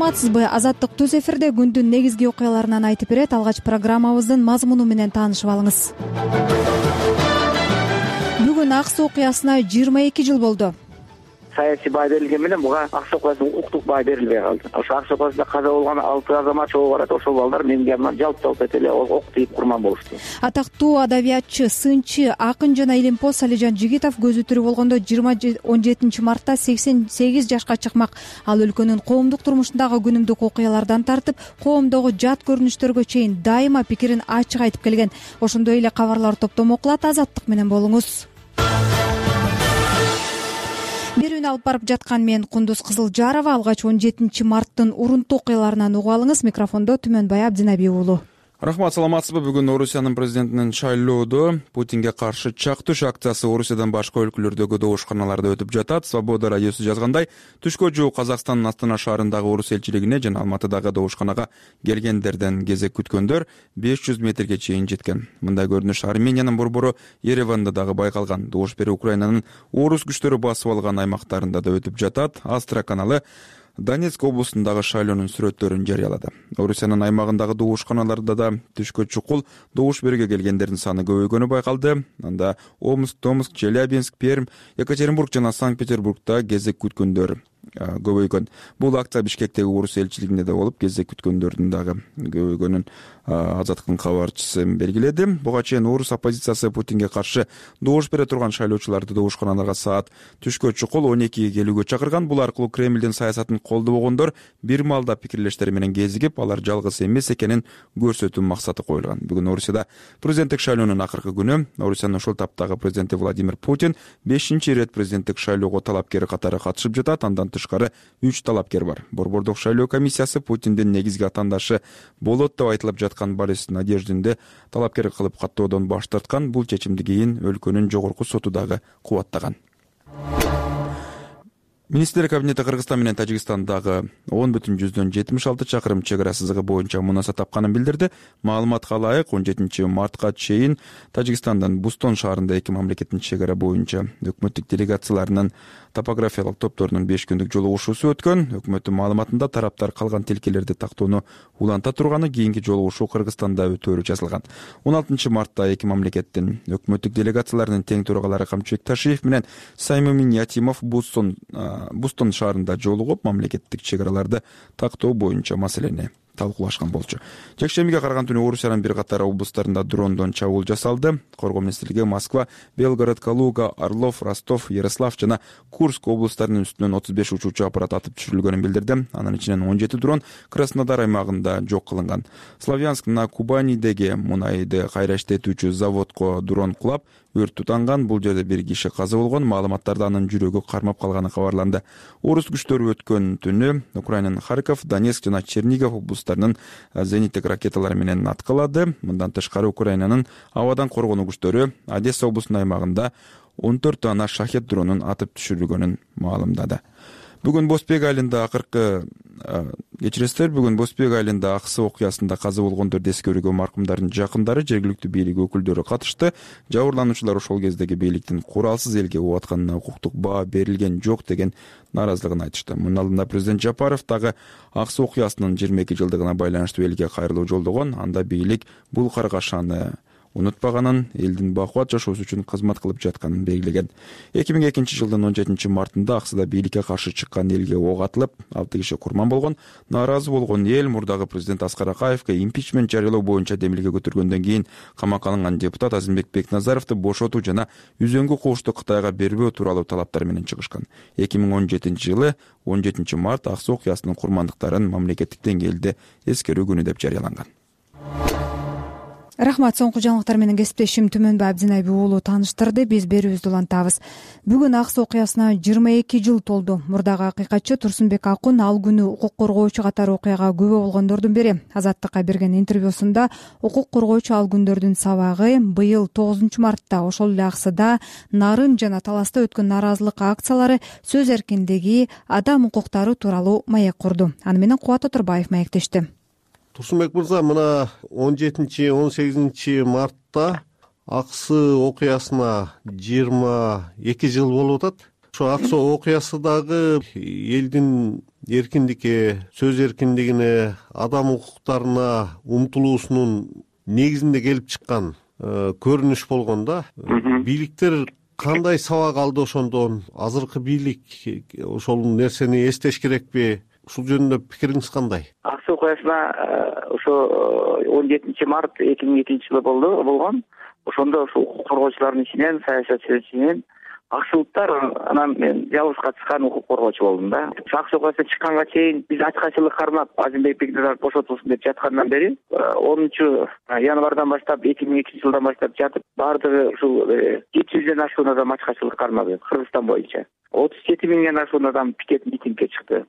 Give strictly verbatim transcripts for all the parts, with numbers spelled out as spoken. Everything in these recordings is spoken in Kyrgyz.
саламатсызбы? Азаттык түз эфирде күндүн негизги окуяларынан айтып берет. Алгач программабыздын мазмуну менен таанышып алыңыз. Бүгүн Ак Суу окуясына жыйырма эки жыл болду. Саясий баа берилген менен буга Ак Суу окуясына укуктук баа берилбей калды. Ошо Ак Суу окуясында каза болгон алты азамат чогуу барат. Ошол балдар менин жаныман жалпы кете эле ок тийип курман болушту. Атактуу адабиятчы, сынчы, акын жана илимпоз Салижан Жигитов көзү тирүү болгондо жыйырма он жетинчи мартта сексен сегиз жашка чыкмак. Ал өлкөнүн коомдук турмушундагы күнүмдүк окуялардан тартып, коомдогу жат көрүнүштөргө чейин дайыма пикирин ачык айтып келген. Ошондой эле кабарлар топтому окулат. Азаттык менен болуңуз. Берүүнү алып барып жаткан мен Кундуз Кызылжарова. Алгач он жетинчи марттын урунтуу окуяларынан угуп алыңыз. Микрофондо Түмөнбай Абдинаби уулу. Рахмат, саламатсызбы? Бүгүн Орусиянын президентинин шайлоодо Путинге каршы чак туш акциясы Орусиядан башка өлкөлөрдөгү добушканаларда өтүп жатат. Свобода радиосу жазгандай, түшкө жуук Казакстандын Астана шаарындагы орус элчилигине жана Алматыдагы добушканага келгендерден кезек күткөндөр беш жүз метрге чейин жеткен. Мындай көрүнүш Армениянын борбору Ереванда дагы байкалган. Добуш берүү Украинанын орус күчтөрү басып алган аймактарында да өтүп жатат. Астра каналы Донецк облусундагы шайлоонун сүрөттөрүн жарыялады. Орусиянын аймагындагы добушканаларда да түшкө чукул добуш берүүгө келгендердин саны көбөйгөнү байкалды. Анда Омск, Томск, Челябинск, Пермь, Екатеринбург жана Санкт-Петербургда кезек күткөндөр көбөйгөн. Бул акция Бишкектеги орус элчилигинде да болуп, кезек күткөндөрдүн дагы көбөйгөнүн Азаттыктын кабарчысы белгиледи. Буга чейин орус оппозициясы Путинге каршы добуш бере турган шайлоочуларды добушканаларга саат түшкө чукул он экиге келүүгө чакырган. Бул аркылуу Кремлдин саясатын колдобогондор бир маалда пикирлештери менен кезигип, алар жалгыз эмес экенин көрсөтүү максаты коюлган. Бүгүн Орусияда президенттик шайлоонун акыркы күнү. Орусиянын ошол таптагы президенти Владимир Путин бешинчи ирет президенттик шайлоого талапкер катары катышып жатат. Андан тышкары үч талапкер бар. Борбордук шайлоо комиссиясы Путиндин негизги атаандашы болот деп айтылып жаткан Борис Надеждинди талапкер кылып каттоодон баш тарткан. Бул чечимди кийин өлкөнүн жогорку соту дагы кубаттаган. Министрлер кабинети Кыргызстан менен Тажикстандагы он бүтүн жүздөн жетимиш алты чакырым чек ара сызыгы боюнча мунаса тапканын билдирди. Маалыматка ылайык он жетинчи мартка чейин Тажикстандын Бустон шаарында эки мамлекеттин чек ара боюнча өкмөттүк делегацияларынын топографиялык топторунун беш күндүк жолугушуусу өткөн. Өкмөттүн маалыматында тараптар калган тилкелерди тактоону уланта турганы, кийинки жолугушуу Кыргызстанда өтөөрү жазылган. он алтынчы мартта эки мамлекеттин өкмөттүк делегацияларынын тең төрагалары Камчыбек Ташиев менен Саймимин Ятимов Бустон Бустон шаарында жолугуп, мамлекеттик чек араларды тактоо боюнча маселени талкуулашкан болчу. Жекшембиге караган түнү Орусиянын бир катар облустарында дрондон чабуул жасалды. Коргоо министрлиги Москва, Белгород, Калуга, Орлов, Ростов, Ярослав жана Курск облустарынын үстүнөн отуз беш учуучу аппарат атып түшүрүлгөнүн билдирди. Анын ичинен он жети дрон Краснодар аймагында жок кылынган. Славянск на Кубанидеги мунайды кайра иштетүүчү заводко дрон кулап, өрт тутанган. Бул жерде бир киши каза болгон. Маалыматтарда анын жүрөгү кармап калганы кабарланды. Орус күчтөрү өткөн түнү Украинанын Харьков, Донецк жана Чернигов облустарынын зениттик ракеталары менен аткылады. Мындан тышкары Украинанын абадан коргонуу күчтөрү Одесса облусунун аймагында он төрт дана шахет дронун атып түшүрүлгөнүн маалымдады. Бүгүн Боспек айылында акыркы кечиресиздер, бүгүн Боспек айылында Ак Суу окуясында каза болгондорду эскерүүгө маркумдардын жакындары, жергиликтүү бийлик өкүлдөрү катышты. Жабырлануучулар ошол кездеги бийликтин куралсыз элге оо атканына укуктук баа берилген жок деген нааразылыгын айтышты. Мунун алдында президент Жапаров дагы Ак Суу окуясынын жыйырма эки жылдыгына байланыштуу элге кайрылуу жолдогон. Анда бийлик бул каргашаны унутпаганын, элдин бакубат жашоосу үчүн кызмат кылып жатканын белгилеген. эки миң экинчи жылдын он жетинчи мартында Аксыда бийликке каршы чыккан элге ок атылып, алты киши курман болгон. Нааразы болгон эл мурдагы президент Аскар Акаевге импичмент жарыялоо боюнча демилге көтөргөндөн кийин камакка алынган депутат Азимбек Бекназаровду бошотуу жана үзөңгү куушту Кытайга бербөө тууралуу талаптар менен чыгышкан. эки миң он жетинчи жылы он жетинчи март Ак Суу окуясынын курмандыктарын мамлекеттик деңгээлде эскерүү күнү деп жарыяланган. Рахмат, соңку жаңылыктар менен кесиптешим Түмөнбай Абдинаби уулу тааныштырды. Биз берүүбүздү улантабыз. Бүгүн Ак Суу окуясына жыйырма эки жыл толду. Мурдагы акыйкатчы Турсунбек Акун ал күнү укук коргоочу катары окуяга күбө болгондордун бири. Азаттыкка берген интервьюсунда укук коргоочу ал күндөрдүн сабагы быйыл тогузунчу мартта ошол эле Аксыда Нарын жана Таласта өткөн нааразылык акциялары сөз эркиндиги, адам укуктары тууралуу маек курду. Аны менен Кубат Оторбаев маектешти. Турсунбек мырза, мына он жетинчи он сегизинчи мартта Ак Суу окуясына жыйырма эки жыл болуп атат. ошо ак соо окуясы дагы элдин эркиндикке, сөз эркиндигине, адам укуктарына умтулуусунун негизинде келип чыккан көрүнүш болгон да. Бийликтер кандай сабак алды ошондон? Азыркы бийлик ошол нерсени эстеш керекпи? Ушул жөнүндө пикириңиз кандай? Ак суу окуясына ошо он жетинчи март эки миң экинчи жылы болду болгон. Ошондо ушул укук коргоочулардын ичинен, саясатчылар ичинен аксылыктар, анан мен жалгыз катышкан укук коргоочу болдум да. Ак суу окуясына чыкканга чейин биз ачкачылык кармап Азимбек Бекназаров бошотулсун деп жаткандан бери онунчу январдан баштап эки миң экинчи жылдан баштап жатып баардыгы ушул жети жүздөн ашуун адам ачкачылык кармады Кыргызстан боюнча. отуз жети миңден ашуун адам пикет митингге чыкты.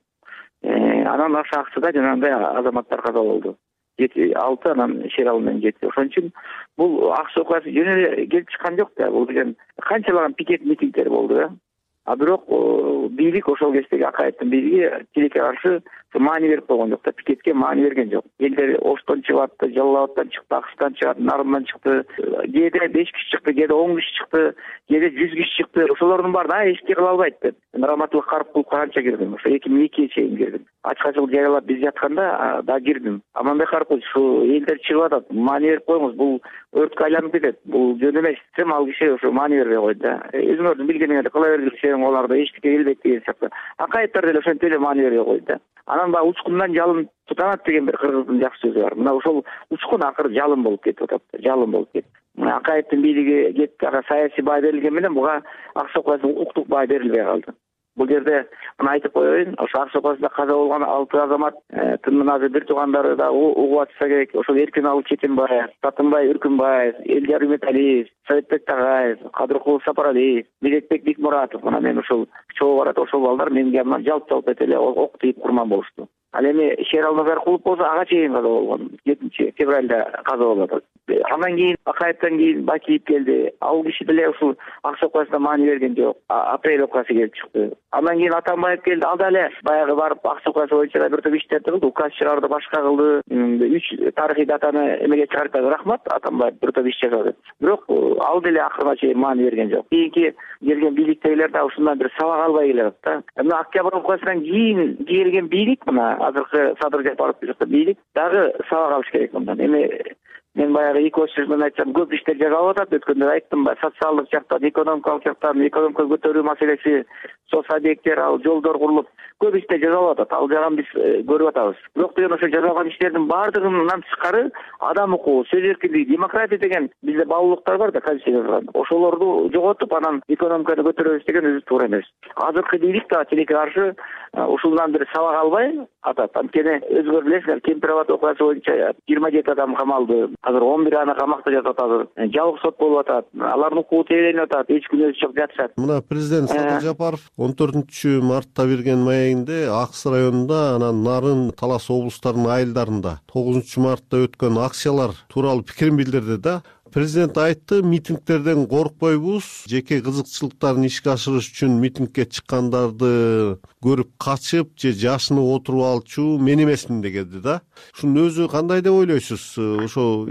Анан ошол аксыда жанагындай азаматтар каза болду. жети алты анан шер ал менен жети. Ошон үчүн бул ак суу окуясы жөн эле келип чыккан жок да. Бул деген канчалаган пикет митингдер болду да. А бирок бийлик ошол кездеги акаевдин бийлиги тилекке каршы маани берип койгон жок да, пикетке маани берген жок. Элдер Оштон чыгып атты, Жалал Абадтан чыкты, Акчтан чыгат, Нарымдан чыкты, кээде беш киши чыкты, кээде он киши чыкты, кээде жүз киши чыкты. Ошолордун баарын эч кыла албайт деп. Раматылык Карыпкуловго канча кирдим? Ошо эки миң экиге чейин кирдим. Ачкачылык жарыялап биз жатканда да кирдим. Аманбек Карыпкулович, ушу элдер чыгып атат, маани берип коюңуз, бул өрткө айланып кетет. Бул жөн эмес. Сем ал киши ошо маани бербей койду да. Өзүңөрдүн билгениңерди кыла бергиле, оларда эчтеке келбейт деген сыяктуу. Акаевдер деле ошентип эле маани бербей койду да. Анан баягы учкундан жалын тутанат деген бир кыргыздын жакшы сөзү бар. Мына ошол учкун акыры жалын болуп кетип атат. Жалын болуп кетти. Мына акаевдин бийлиги кетти, ага саясий баа берилген менен буга ак суу окуясына укуктук баа берилбей калды. Бул жерде мына айтып коеюн, ошо ак суу окуясында каза болгон алты азамат тынмын азыр бир туугандары да угуп атса керек. Ошол Эркиналы Четимбаев, Татымбай Үркүнбаев, Элдияр Үмөталиев, Советбек Тагаев, Кадыркулов Сапаралиев, Медетбек Бикмуратов, мына мен ошол чогуу барат, ошол балдар менин жаныман жалп жалп эте эле ок тийип курман болушту. Ал эми Шерал Назаркулов болсо ага чейин каза болгон. жетинчи февралда каза болуп атат. Андан кийин Акаевден кийин Бакиев келди. Ал киши деле ушул ак суу окуясына маани берген жок. Апрель окуясы келип чыкты. Андан кийин Атамбаев келди. Ал деле баягы барып ак суу окуясы боюнча бир топ иштерди, указ чыгарды, башка кылды. үч тарыхый датаны эмеге чыгарып, рахмат, Атамбаев бир топ иш жасады. Бирок ал деле акырына чейин маани берген жок. Кийинки келген бийликтегилер да ушундан бир сабак албай келет да. Мына Октябрь окуясынан кийин келген бийлик, мына азыркы Садыр Жапаров жакта бийлик дагы сабак алыш керек мындан. Эми мен баягы эки ос сөз менен айтсам, көп иштер жасалып атат. Өткөндө айттым, баягы социалдык жактан, экономикалык жактан, экономика көтөрүү маселеси, соц объекттер, ал жолдор курулуп, көп иштер жасалып атат. Ал жагын биз көрүп атабыз. Бирок деген ошо жасалган иштердин баардыгынан тышкары адам укугу, сөз эркиндиги, демократия деген бизде баалуулуктар бар да, конституцияда. Ошолорду жоготуп, анан экономиканы көтөрөбүз деген өзү туура эмес. Азыркы бийлик да тилекке каршы ушундан бир сабак албай атат. Анткени өзүңөр билесиңер, Кемпир Абад окуясы боюнча жыйырма жети адам камалды. Азыр он бир аны камакта жатат азыр. Жабык сот болуп атат. Алардын укугу тебеленип атат. Эч күнөөсү жок жатышат. Мына президент Садыр Жапаров он төртүнчү мартта берген маегинде Аксы районунда, анан Нарын, Талас облустарынын айылдарында тогузунчу мартта өткөн акциялар тууралуу пикирин билдирди да. Президент айтты, митингтерден коркпойбуз, жеке кызыкчылыктарын ишке ашырыш үчүн митингге чыккандарды көрүп качып же жашынып отуруп алчу мен эмесмин дегенди да. Ушунун өзү кандай деп ойлойсуз? Ошо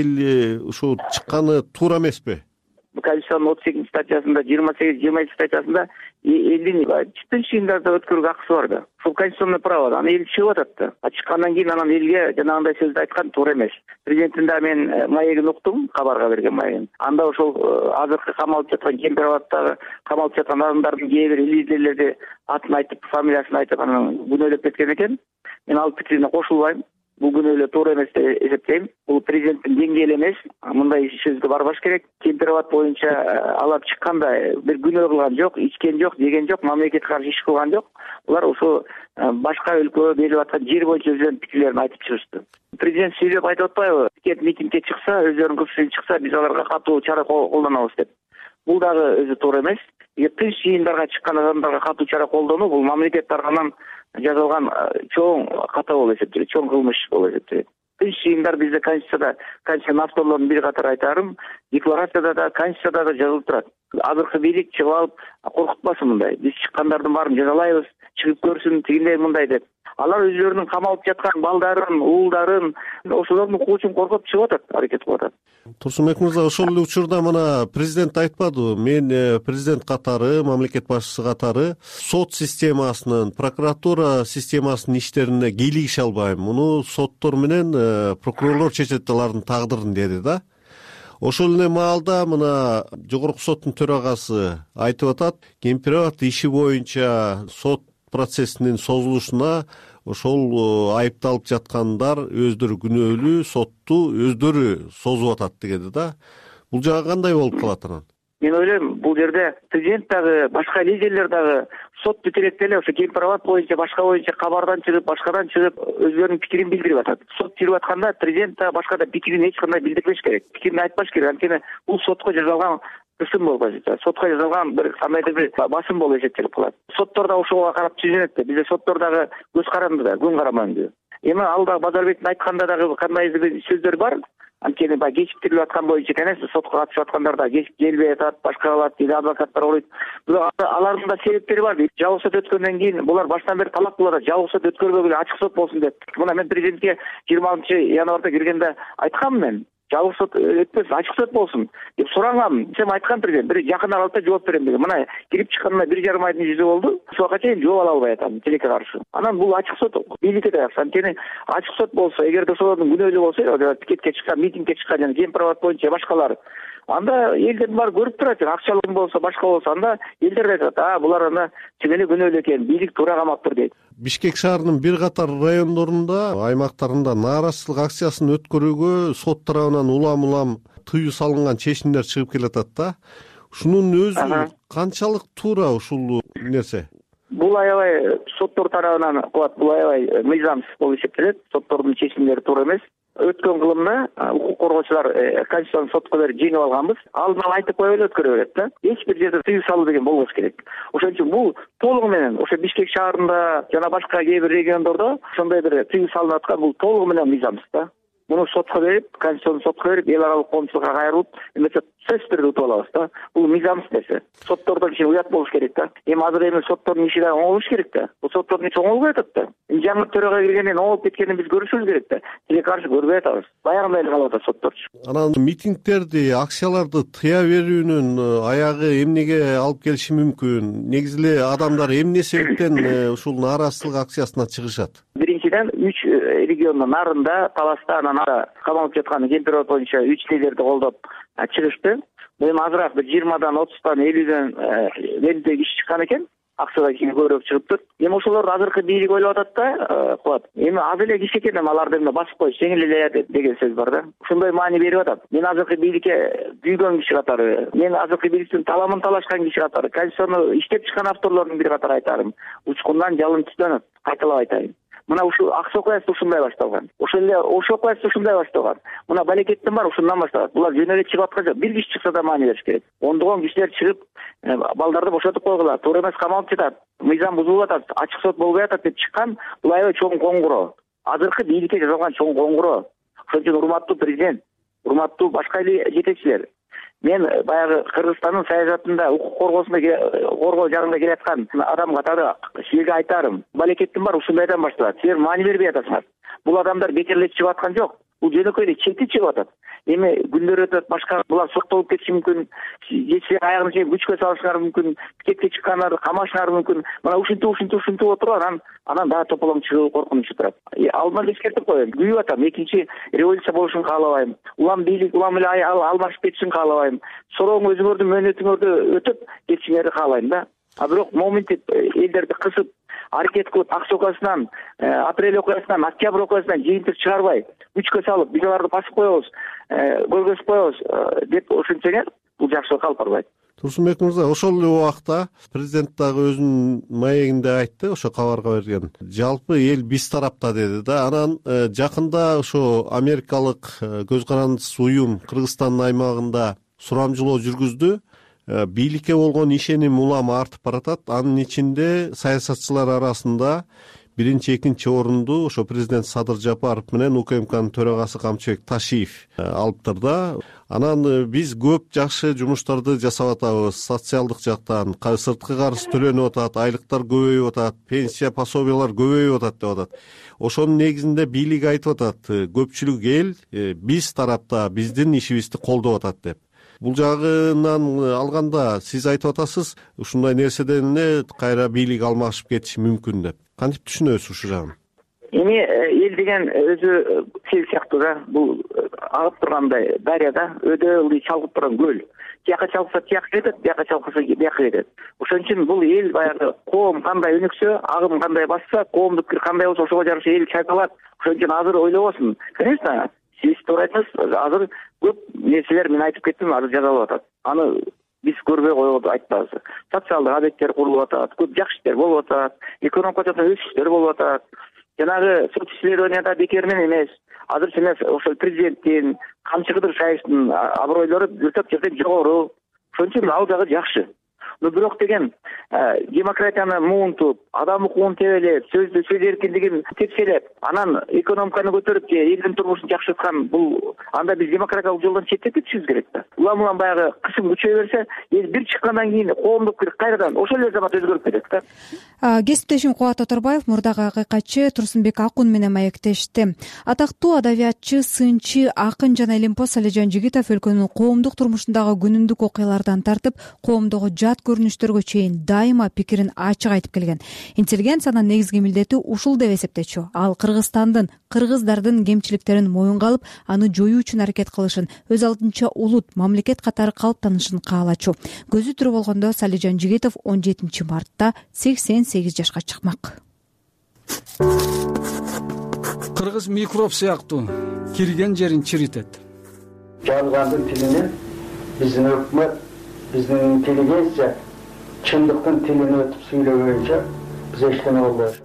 эл ушул чыкканы туура эмеспи? Конституциянын отуз экинчи статьясында, жыйырма сегиз жыйырма эки статьясында элдин чыттын чыйындарда өткөрүүгө акысы бар да. Ушул конституционный право да. Аны эл чыгып атат да. Чыккандан кийин анан элге жанагындай сөздү айткан туура эмес. Президенттин да мен маегин уктум, кабарга берген маегин. Анда ошол азыркы камалып жаткан Кемпир Абадтагы камалып жаткан адамдардын кээ бир лидерлерди атын айтып, фамилиясын айтып, анан күнөөлөп кеткен экен. Мен ал пикирине кошулбайм. Бул күнөөлөө туура эмес деп эсептейм. Бул президенттин деңгээли эмес. Мындай сөздү барбаш керек. Кемпир Абад боюнча алып чыкканда бир күнөө кылган жок, ичкен жок, жеген жок, мамлекетке каршы иш кылган жок. Булар ошо башка өлкөгө берилип аткан жер боюнча өздөрүнүн пикирлерин айтып чыгышты. Президент сүйлөп айтып атпайбы? Пикет митингге чыкса, өздөрүнүн кызыкчылыгы чыкса, биз аларга катуу чара колдонобуз деп. Бул дагы өзү туура эмес. Тынч жыйындарга чыккан адамдарга катуу чара колдонуу бул мамлекет тарабынан жазылган чоң ката болуп эсептелет, чоң кылмыш болуп эсептелет. Тынч жыйындар бизде конституцияда, конституциянын авторлорунун бири катары айтарым, декларацияда да, конституцияда да жазылып турат. Азыркы бийлик чыгып алып коркутпасын мындай. Биз чыккандардын баарын жазалайбыз, чыгып көрсүн, тигиндей мындай деп. алар өзлөрүнүн камалып жаткан балдарын, уулдарын ошолордун укугу үчүн коргоп чыгып атат, аракет кылып атат. Турсунбек мырза, ошол эле учурда мына президент айтпадыбы, мен президент катары, мамлекет башчысы катары сот системасынын, прокуратура системасынын иштерине кийлигише албайм, муну соттор менен прокурорлор чечет алардын тагдырын деди да. Ошол эле маалда мына жогорку соттун төрагасы айтып атат, Кемпирабад иши боюнча сот процессинин созулушуна ошол айыпталып жаткандар өздөрү күнөөлүү, сотту өздөрү созуп атат дегени да. Бул жагы кандай болуп калат анан? Мен ойлойм, бул жерде президент дагы, башка лидерлер дагы сот бүт элек эле ошо Кемпирабад боюнча, башка боюнча кабардан чыгып, башкадан чыгып өзлөрүнүн пикирин билдирип атат. Сот жүрүп атканда президент да башка да пикирин эч кандай билдирбеш керек, пикирин айтпаш керек. Анткени бул сотко жасалган кысым болуп эсептелет, сотко жасалган бир кандайдыр бир басым болуп эсептелип калат. Соттор да ошого карап түзүнөт да, бизде соттор дагы көз каранды да, күн караманды. Эми ал дагы Базарбектин айтканда дагы кандайдыр бир сөздөр бар. Анткени баягы кечиктирип аткан боюнча экен, сотко катышып аткандар да кечип келбей атат, башка кылат дейт, адвокаттар ойлойт. Бирок алардын да себептери бар дейт. Жабык сот өткөндөн кийин булар баштан бери талап кылып атат, жабык сот өткөрбөгүлө ачык сот болсун деп. Мына мен президентке жыйырма алтынчы январда киргенде айткам, мен жабык сот өтпөсүн, ачык сот болсун деп сурангам. Сен айткан президент бир жакын аралыкта жооп берем деген. Мына кирип чыкканына бир жарым айдын жүзү болду. Ошого чейин жооп ала албай атам тилекке каршы. Анан бул ачык сот бийликке да акса. Анткени ачык сот болсо, эгерде ошолордун күнөөлүү болсо, пикетке чыккан, митингге чыккан жана Кемпирабад боюнча башкалар, анда элдердин баары көрүп турат. Акчалык болсо, башка болсо, анда элдер айтат, а булар анда чын эле күнөөлүү экен, бийлик туура камаптыр дейт. Бишкек шаарынын бир катар райондорунда, аймактарында нааразычылык акциясын өткөрүүгө сот тарабынан улам-улам тыюу салынган чечимдер чыгып келатат да. Ушунун өзү канчалык туура ушул нерсе? Бул аябай соттор тарабынан кылат, бул аябай мыйзамсыз болуп эсептелет. Соттордун чечимдери туура эмес. Өткөн кылымда укук коргоочулар Конституциялык сотко берип жеңип алганбыз. Алдын ала айтып коюп эле өткөрө берет да. Эч бир жерде тыюу салуу деген болбош керек. Ошон үчүн бул толугу менен ошо Бишкек шаарында жана башка кээ бир региондордо ошондой бир тыюу салынып аткан, бул толугу менен мыйзамсыз да. Муну сотко берип, Конституциялык сотко берип, эл аралык коомчулукка кайрылып, эмесе сөзсүз түрдө утуп алабыз да. Бул мыйзамсыз нерсе. Соттордон иши уят болуш керек да. Эми азыр эми соттордун иши да оңолуш керек да. Бул соттордун иши оңолбой атат да. Жаңы төрага киргенден оңолуп кеткенин биз көрүшүбүз керек да. Тилекке каршы көрбөй атабыз. Баягындай эле калып атат сотторчу. Анан митингдерди, акцияларды тыя берүүнүн аягы эмнеге алып келиши мүмкүн? Негизи эле адамдар эмне себептен ушул нааразычылык акциясына чыгышат? Биринчиден, үч региондун нарында, Таласта, анан ара камалып жаткан Кемпирабад боюнча үч лидерди колдоп чыгышты. Эми азыраак бир жыйырмадан, отуздан, элүүдөн белгилүү киши чыккан экен. Акцияда кийин көбүрөөк чыгыптыр. Эми ошолорду азыркы бийлик ойлоп атат да, кылат. Эми аз эле киши экен, эми аларды эми басып коюш жеңил эле деген сөз бар да. Ошондой маани берип атат. Мен азыркы бийликке күйгөн киши катары, мен азыркы бийликтин таламын талашкан киши катары, Конституцияны иштеп чыккан авторлордун бири катары айтарым. Учкундан жалын түтөнөт, кайталап айтайын. Мына ушул Аксы окуясы ушундай башталган. Ошол эле Ош окуясы ушундай башталган. Мына Балекеттин бар, ушундан башталат. Булар жөн эле чыгып аткан жок. Бир киши чыкса да маани бериш керек. Ондогон кишилер чыгып, балдарды бошотуп койгула, туура эмес камалып жатат, мыйзам бузулуп атат, ачык сот болбой атат деп чыккан, бул аябай чоң коңгуроо. Азыркы бийликке жасалган чоң коңгуроо. Ошон үчүн урматтуу президент, урматтуу башка эле жетекчилер, мен баягы Кыргызстандын саясатында укук коргоосунда коргоо жагында келаткан адам катары силерге айтарым. Балекеттин бар, ушундайдан башталат. Силер маани бербей атасыңар. Бул адамдар бекер чыгып аткан жок. Бул жөнөкөй эле чети чыгып атат. Эми күндөр өтөт, башка булар соттолуп кетиши мүмкүн, жетсе аягын чейин күчкө салышыңар мүмкүн, пикетке чыккандар камашыңар мүмкүн. Мына ушинтип ушинтип ушинтип отуруп анан анан дагы тополоң чыгуу коркунучу турат. Алдынан эскертип коеюн. Күйүп атам, экинчи революция болушун каалабайм. Улам бийлик улам эле алмашып кетишин каалабайм. Сорооң өзүңөрдүн мөөнөтүңөрдү өтүп кетишиңерди каалайм да. А бирок моментип элдерди кысып аракет кылып, Аксы окуясынан, апрель окуясынан, октябрь окуясынан жыйынтык чыгарбай, күчкө салып, биз аларды басып коебуз, көргөзүп коебуз деп ушинтсеңер, бул жакшылыкка алып барбайт. Турсунбек мырза, ошол эле убакта президент дагы өзүнүн маегинде айтты, ошо кабарга берген. Жалпы эл биз тарапта деди да. Анан жакында ошо америкалык көз карандысыз уюм Кыргызстандын аймагында сурамжылоо жүргүздү. Бийликке болгон ишеним улам артып баратат. Анын ичинде саясатчылар арасында биринчи экинчи орунду ошо президент Садыр Жапаров менен УКМКнын төрагасы Камчыбек Ташиев алыптыр да. Анан биз көп жакшы жумуштарды жасап атабыз. Социалдык жактан сырткы карыз төлөнүп атат, айлыктар көбөйүп атат, пенсия пособиялар көбөйүп атат деп атат. Ошонун негизинде бийлик айтып атат, көпчүлүк эл биз тарапта биздин ишибизди колдоп атат деп. Бул жагынан алганда сиз айтып атасыз, ушундай нерседен эле кайра бийлик алмашып кетиши мүмкүн деп. Кантип түшүнөсүз ушу жагын? Эми эл деген өзү сел сыяктуу да, бул агып тургандай дарья да, өдө ылдый чалгып турган көл. Тияка чалкса тияка кетет, бияка чалкса бияка кетет. Ошон үчүн бул эл баягы коом кандай өнүксө, агым кандай басса, коомдук пикир кандай болсо ошого жараша эл чайпалат. Ошон үчүн азыр ойлобосун. Конечно, сиз туура айтасыз, азыр көп нерселер мен айтып кеттим, азыр жасалып атат. Аны биз көрбөй коюп айтпабыз. Социалдык объекттер курулуп атат, көп жакшы иштер болуп атат, экономика жактан өсүштөр болуп атат. Жанагы сот исследованияда бекеринен эмес. Азыр сине ошол президенттин, Камчы Кыдыршаевдин абройлору бир жерден жогору. Ошон үчүн ал жагы жакшы. Но бирок деген демократияны муунтуп, адам укугун тебелеп, сөздү сөз эркиндигин тепселеп, анан экономиканы көтөрүп же элдин турмушун жакшырткан бул анда биз демократиялык жолдон четтеп кетишибиз керек да. Улам улам баягы кысым күчөйө берсе, эл бир чыккандан кийин коомдук пикир кайрадан ошол эле замат өзгөрүп кетет да. Кесиптешим Кубат Оторбаев мурдагы акыйкатчы Турсунбек Акун менен маектешти. Атактуу адабиятчы, сынчы, акын жана илимпоз Салижан Жигитов өлкөнүн коомдук турмушундагы күнүмдүк окуялардан тартып, коомдогу жат көрүнүштөргө чейин дайыма пикирин ачык айтып келген. Интеллигенциянын негизги милдети ушул деп эсептечү. Ал Кыргызстандын, кыргыздардын кемчиликтерин моюнга алып, аны жоюу үчүн аракет кылышын, өз алдынча улут, мамлекет катары калыптанышын каалачу. Көзү тирүү болгондо Салижан Жигитов он жетинчи мартта сексен сегиз жашка чыкмак. Кыргыз микроб сыяктуу кирген жерин чиритет. Жалгандын тилинен биздин өкмөт, биздин интеллигенция чындыктын тилин өтүп сүйлөгөнчө биз эчтене болбойт.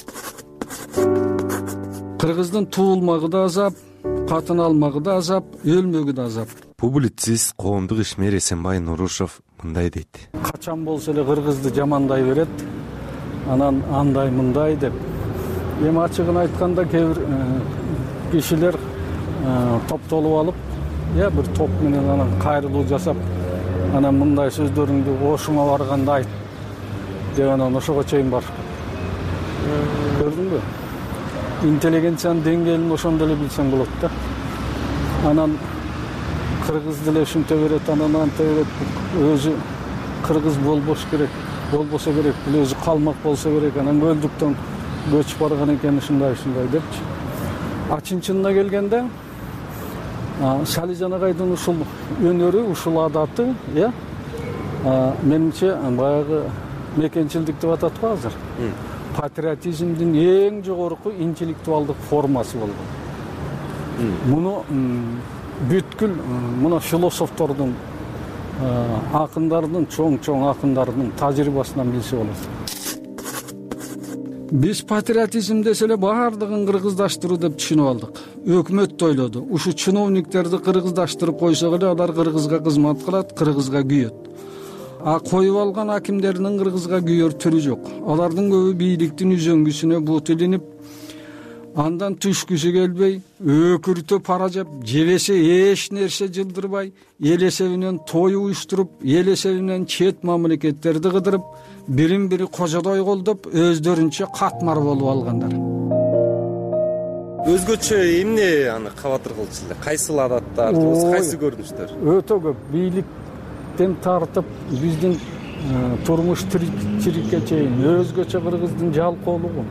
Кыргыздын туулмагы да азап, катын алмагы да азап, өлмөгү да азап. Публицист, коомдук ишмер Эсенбай Нурушев мындай дейт. Качан болсо эле кыргызды жамандай берет, анан андай мындай деп. Эми ачыгын айтканда кээ бир кишилер топтолуп алып, я бир топ менен анан кайрылуу жасап, анан мындай сөздөрүңдү ошуңа барганда айт деп анан ошого чейин барышып. Көрдүңбү? Интеллигенциянын деңгээлин ошондо эле билсең болот да. Анан кыргыз деле ушинте берет, анан анте берет. Өзү кыргыз болбош керек, болбосо керек, бул өзү калмак болсо керек, анан көлдүктөн көчүп барган экен ушундай ушундай депчи. А чын-чынына келгенде Салижан агайдын ушул өнөрү, ушул адаты, э, менимче баягы мекенчилдик деп атат го азыр. Патриотизмдин эң жогорку интеллектуалдык формасы болгон. Муну бүткүл мына философтордун, акындардын, чоң-чоң акындардын тажрыйбасынан билсе болот. Биз патриотизм десе эле баардыгын кыргыздаштыруу деп түшүнүп алдык. Өкмөт да ойлоду. Ушу чиновниктерди кыргыздаштырып койсок эле алар кыргызга кызмат кылат, кыргызга күйөт. А коюп алган акимдердин кыргызга күйөр түрү жок. Алардын көбү бийликтин үзөңгүсүнө бут илинип, андан түшкүсү келбей, өкүртөп пара жеп, жебесе эч нерсе жылдырбай, эл эсебинен той уюштуруп, эл эсебинен чет мамлекеттерди кыдырып, бирин бири кожодой колдоп, өздөрүнчө катмар болуп алгандар. Өзгөчө эмне аны кабатыр кылчу эле? Кайсыл адаттар, кайсы көрүнүштөр? Өтө көп. Бийликтен тартып, биздин турмуш тирикке чейин өзгөчө кыргыздын жалкоолугу.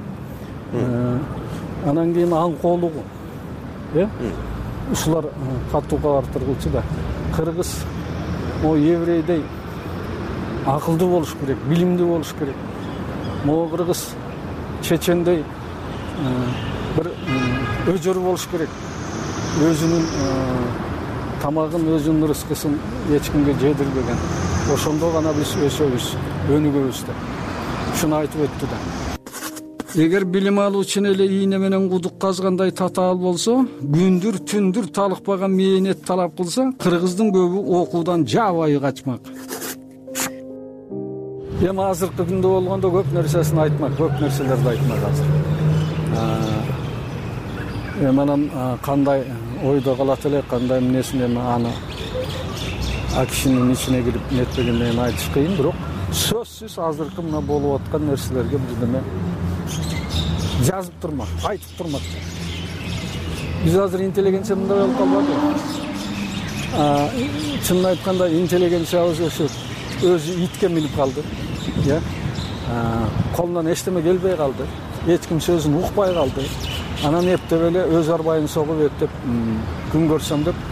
Анан кийин аңкоолугу. Э? Ушулар катуу кабатыр кылчу да. Кыргыз о еврейдей акылдуу болуш керек, билимдүү болуш керек. Могу кыргыз чечендей бир өжөр болуш керек. Өзүнүн тамагын, өзүнүн рызкысын эч кимге жедирбеген. Ошондо гана биз өсөбүз, өнүгөбүз деп. Ушуну айтып өттү да. Эгер билим алуучун эле ийне менен кудук казгандай татаал болсо, күндүр түндүр талыкпаган мээнет талап кылса, кыргыздын көбү окуудан жабайы качмак. Эми азыркы күндө болгондо көп нерсесин айтмак, көп нерселерди айтмак азыр. эми анан кандай ойдо калат эле, кандай эмнесин эми аны а кишинин ичине кирип нетпегенден айтыш кыйын. Бирок сөзсүз азыркы мына болуп аткан нерселерге бирдеме жазып турмак, айтып турмак. Биз азыр интеллигенция мындай болуп калбадыбы? Чынын айтканда интеллигенциябыз ошо өзү итке минип калды. Э? Колунан эчтеме келбей калды. Эч ким сөзүн укпай калды. Анан эптеп эле өз арбайын согуп эптеп күн көрсөм деп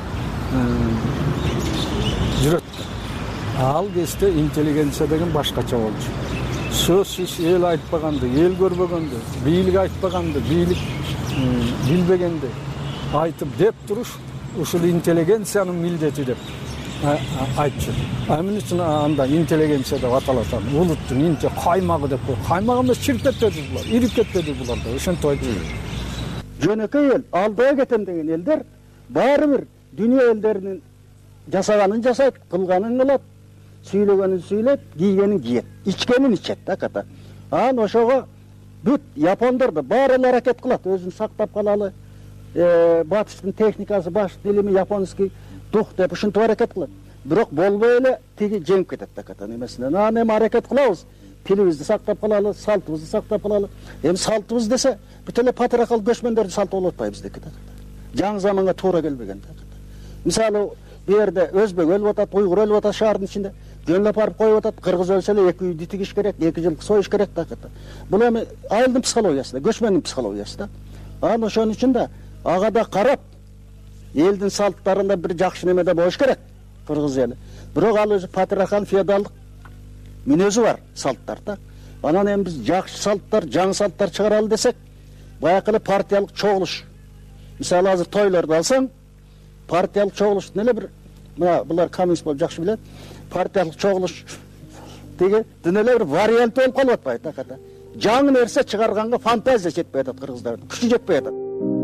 жүрөт. Ал кезде интеллигенция деген башкача болчу. Сөзсүз эл айтпаганды, эл көрбөгөндү, бийлик айтпаганды, бийлик билбегенди айтып деп туруш ушул интеллигенциянын милдети деп айтчу. Эмне үчүн анда интеллигенция деп аталат? Улуттун инте каймагы деп кой. Каймак эмес, чирип кетпеди булар, ирип кетпеди булар да. Ошентип айтчу. Жөнөкөй эл, алдыга кетем деген элдер баары бир дүйнө элдеринин жасаганын жасайт, кылганын кылат, сүйлөгөнүн сүйлөйт, кийгенин кийет, ичкенин ичет да ката. Анан ошого бүт япондор да баары аракет кылат, өзүн сактап калалы. Батыштын техникасы, баш дилими японский дух деп ушинтип аракет кылат. Бирок болбой эле тиги жеңип кетет да ката немесинен. Анан эми аракет кылабыз, тилибизди сактап калалы, салтыбызды сактап калалы. Эми салтыбыз десе, бүт эле патриархалдык көчмөндөрдүн салты болуп атпайбыздыки да. Жаңы заманга туура келбеген да. Мисалы, бу жерде өзбек өлүп атат, уйгур өлүп атат шаардын ичинде. Жөнлөп барып коюп атат, кыргыз өлсө эле эки үйдү тигиш керек, эки жыл союш керек да. Бул эми айылдын психологиясы да, көчмөндүн психологиясы да. Анан ошон үчүн да ага да карап, элдин салттарында бир жакшы немеде болуш керек, кыргыз эли. Бирок ал өзү патриархал феодалдык мүнөзү бар салттар да. Анан эми биз жакшы салттар, жаңы салттар чыгаралы десек, баягы эле партиялык чогулуш. Мисалы азыр тойлорду алсаң, партиялык чогулуштун эле бир, мына булар коммунист болуп жакшы билет, партиялык чогулуш деги дүнө эле бир вариант болуп калып атпайбы да ката. Жаңы нерсе чыгарганга фантазия жетпей атат кыргыздардын, күчү жетпей атат.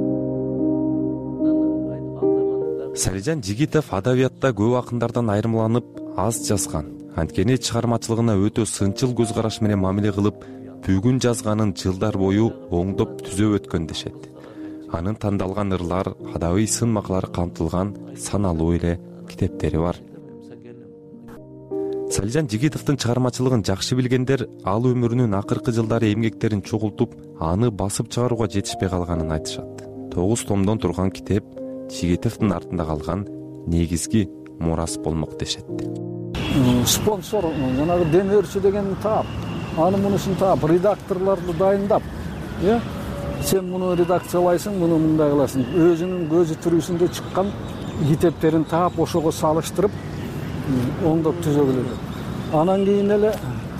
Салижан Жигитов адабиятта көп акындардан айырмаланып аз жазган. Анткени чыгармачылыгына өтө сынчыл көз караш менен мамиле кылып, бүгүн жазганын жылдар бою оңдоп түзөп өткөн дешет. Анын тандалган ырлар, адабий сын макалар камтылган саналуу эле китептери бар. Салижан Жигитовдун чыгармачылыгын жакшы билгендер ал өмүрүнүн акыркы жылдары эмгектерин чогултуп, аны басып чыгарууга жетишпей калганын айтышат. Тогуз томдон турган китеп Жигитовдун артында калган негизги мурас болмок дешет. Спонсор, жанагы демөөрчү деген таап, аны мунусун таап, редакторлорду дайындап, э? Сен муну редакциялайсың, муну мындай кыласың. Өзүнүн көзү түрүсүндө чыккан китептерин таап, ошого салыштырып, оңдоп түзө билет. Анан кийин эле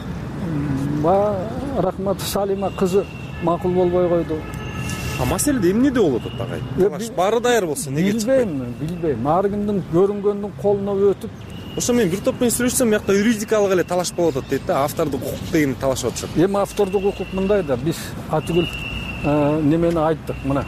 Рахмат Салима кызы макул болбой койду. А маселеде эмнеде болуп атат агай? Талаш баары даяр болсо неге чыкпайт? Билбейм, билбейм. Ар кимдин көрүнгөндүн колуна өтүп. Ошо мен бир топ менен сүйлөшсөм, бияқта юридикалык эле талаш болуп атат дейт да, автордук укук деген талашып атышат. Эми автордук укук мындай да, биз атүгүл немени айттык, мына.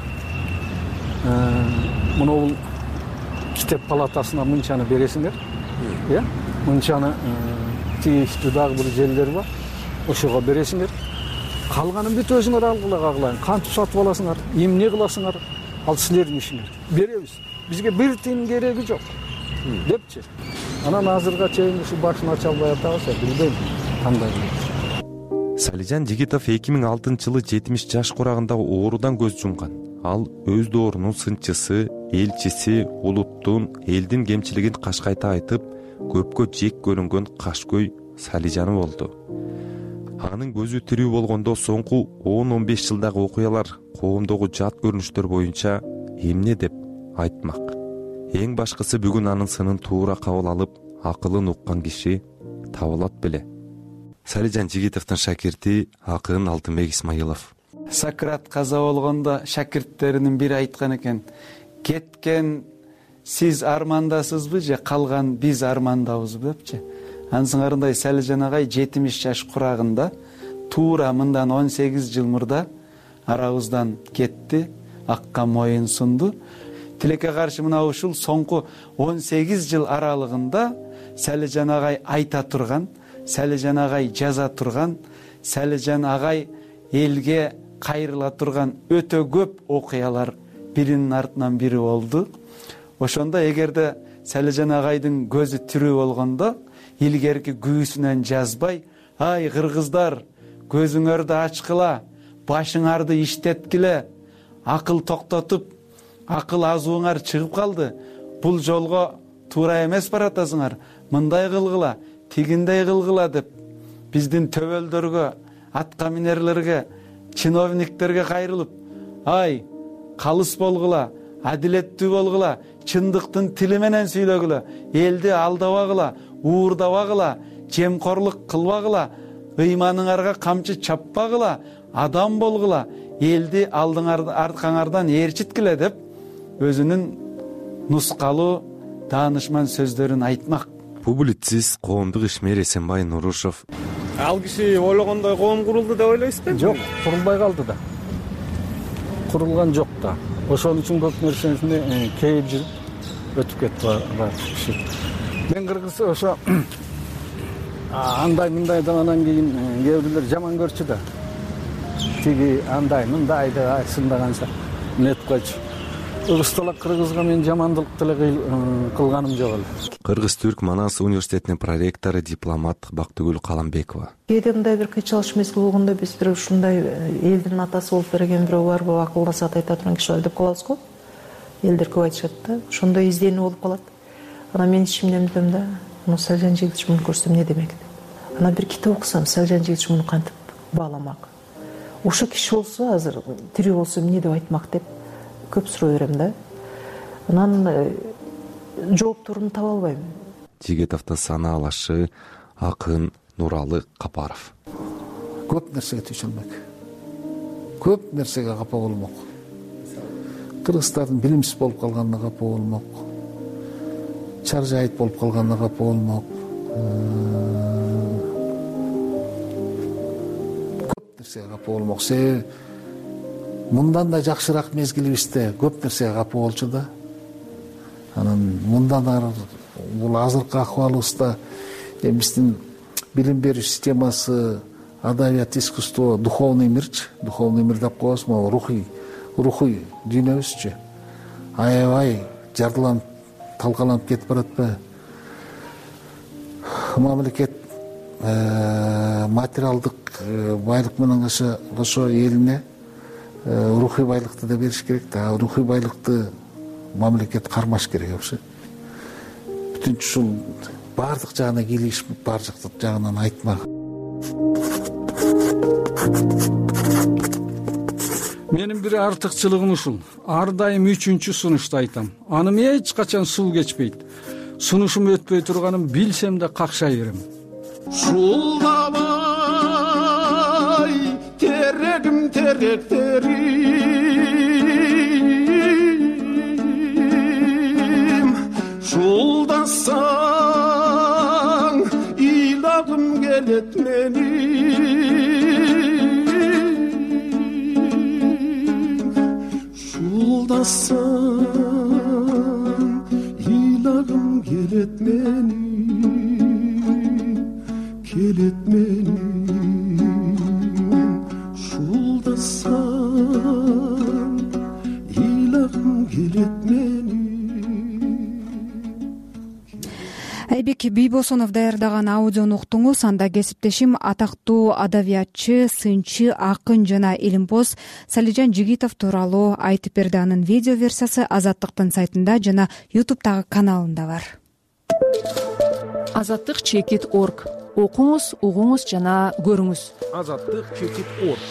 Муну китеп палатасына мынчаны бересиңер. Э? Мынчаны тийиштүү дагы бир жерлер бар. Ошого бересиңер. Калганын бүт өзүңөр алгыла, кантип сатып аласыңар, эмне кыласыңар, ал силердин ишиңер. Беребиз. Бизге бир тиын кереги жок. Депчи. Анан азырга чейин ушу башын ача албай атабыз, билбейм кандай. Салижан Жигитов эки миң алтынчы жылы жетимиш жаш курагында оорудан көз жумган. Ал өз доорунун сынчысы, элчиси, улуттун, элдин кемчилигин кашкайта айтып, көпкө жек көрүнгөн кашкөй Салижаны болду. Анын көзү тирүү болгондо соңку он он беш жылдагы окуялар коомдогу жат көрүнүштөр боюнча эмне деп айтмак. Эң башкысы бүгүн анын сынын туура кабыл алып, акылын уккан киши табылат беле. Салижан Жигитовдун шакирти акын Алтынбек Исмаилов. Сократ каза болгондо шакирттеринин бири айткан экен: "Кеткен сиз армандасызбы же калган биз армандабызбы?" депчи. Ансыңарындай Салижан агай жетимиш жаш курагында туура мындан он сегиз жыл мурда арабыздан кетти, акка моюн сунду. Тилекке каршы мына ушул соңку он сегиз жыл аралыгында Салижан агай айта турган, Салижан агай жаза турган, Салижан агай элге кайрыла турган өтө көп окуялар биринин артынан бири болду. Ошондо эгерде Салижан агайдын көзү тирүү болгондо илгерки күйүүсүнөн жазбай, ай кыргыздар, көзүңөрдү ачкыла, башыңарды иштеткиле, акыл токтотуп, акыл азууңар чыгып калды, бул жолго туура эмес баратасыңар, мындай кылгыла, тигиндей кылгыла деп биздин төбөлдөргө, атка минерлерге, чиновниктерге кайрылып, ай калыс болгула, адилеттүү болгула, чындыктын тили менен сүйлөгүлө, элди алдабагыла, уурдабагыла, жемкорлук кылбагыла, ыйманыңарга камчы чаппагыла, адам болгула, элди алдыңар аркаңардан ээрчиткиле деп өзүнүн нускалуу даанышман сөздөрүн айтмак. Публицист, коомдук ишмер Эсенбай Нурушев. Ал киши ойлогондой коом курулду деп ойлойсузбу? Жок, курулбай калды да. Курулган жок да. Ошон үчүн көп нерсени кейип жүрүп өтүп кетти бар киши. Мен кыргыз ошо андай мындай деп анан кийин кээ бирлер жаман көрчү да. Тиги андай мындай деп айсындаганса нетип койчу. Ырыстала кыргызга мен жамандык деле кылганым жок эле. Кыргыз-Түрк Манас университетинин проректору дипломат Бактыгүл Каламбекова. Кээде мындай бир кыйчалыш мезгил болгондо биз бир ушундай элдин атасы болуп берген бирөө барбы, акылдасат айта турган киши бар деп калабыз го. Элдер көп айтышат да, ошондой изденүү болуп калат. Анан мен ичимден билем да, муну Салижан Жигитович муну көрсөм эмне демек деп. Анан бир китеп окусам, Салижан Жигитович муну кантип бааламак. Ошо киши болсо азыр тирүү болсо эмне деп айтмак деп көп суроо берем да. Анан жоопторун таба албайм. Жигитовдун санаалашы акын Нуралы Капаров. Көп нерсеге тийише албайт. Көп нерсеге капа болмок. Кыргыздардын билимсиз болуп калганына капа болмок. Чаржайыт болуп калганына капа болмок. Көп нерсеге капа болмок. Себеби мындан да жакшыраак мезгилибизде көп нерсеге капа болчу да. Анан мындан ары бул азыркы акыбалыбызда биздин билим берүү системасы, адабият, искусство, духовный мирчи, духовный мир деп коебуз, могу рухий, рухий дүйнөбүзчү. Аябай жардыланып, талкаланып кетип баратпы. Мамлекет материалдык байлык менен кошо элине рухий байлыкты да бериш керек да. Рухий байлыкты мамлекет кармаш керек болчу. Бүтүнчү ушул бардык жагына кийлигишип, бардык жагынан айтмак. Менин бир артыкчылыгым ушул. Ар дайым үчүнчү сунушта айтам. Аным эч качан сул кечпейт. Сунушум өтпөй турганын билсем да какшай берем. Шулдабай терегим теректерим, шулдасаң ыйлагым келет менин, шулдасаң ыйлагым келет менин, келет менин, шулдасаң ыйлагым келет менин. Айбек Бийбосунов даярдаган аудиону уктуңуз. Анда кесиптешим атактуу адабиятчы, сынчы, акын жана илимпоз Салижан Жигитов тууралуу айтып берди. Анын видео версиясы Азаттыктын сайтында жана ютубтагы каналында бар. азаттык чекит точка орг. Окуңуз, угуңуз жана көрүңүз. азаттык чекит точка орг.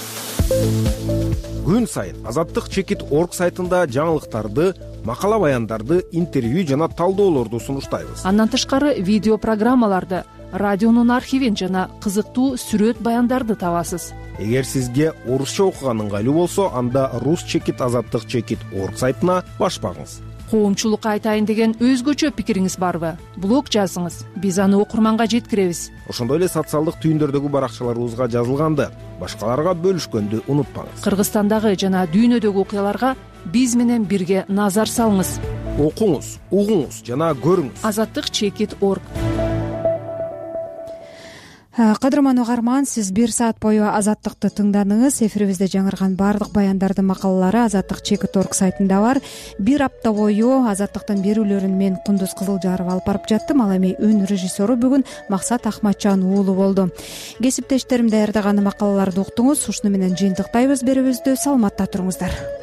Күн сайын азаттык чекит точка орг сайтында жаңылыктарды, макала баяндарды, интервью жана талдоолорду сунуштайбыз. Андан тышкары видео программаларды, радионун архивин жана кызыктуу сүрөт баяндарды табасыз. Эгер сизге орусча окуган ыңгайлуу болсо, анда рус чекит азаттык чекит точка орг сайтына баш багыңыз. Коомчулукка айтайын деген өзгөчө пикириңиз барбы? Блог жазыңыз, биз аны окурманга жеткиребиз. Ошондой эле социалдык түйүндөрдөгү баракчаларыбызга жазылганды башкаларга бөлүшкөндү унутпаңыз. Кыргызстандагы жана дүйнөдөгү окуяларга биз менен бирге назар салыңыз. Окуңуз, угуңуз жана көрүңүз. азаттык чекит точка орг. кадырман угарман, сиз бир саат бою Азаттыкты тыңдадыңыз. Эфирибизде жаңырган баардык баяндардын макалалары Азаттык чекит орг сайтында бар. Бир апта бою Азаттыктын берүүлөрүн мен Кундуз Кызылжарова алып барып жаттым. Ал эми үн режиссеру бүгүн Максат Ахматжан уулу болду. Кесиптештерим даярдаган макалаларды уктуңуз. Ушуну менен жыйынтыктайбыз берүүбүздү. Саламатта туруңуздар.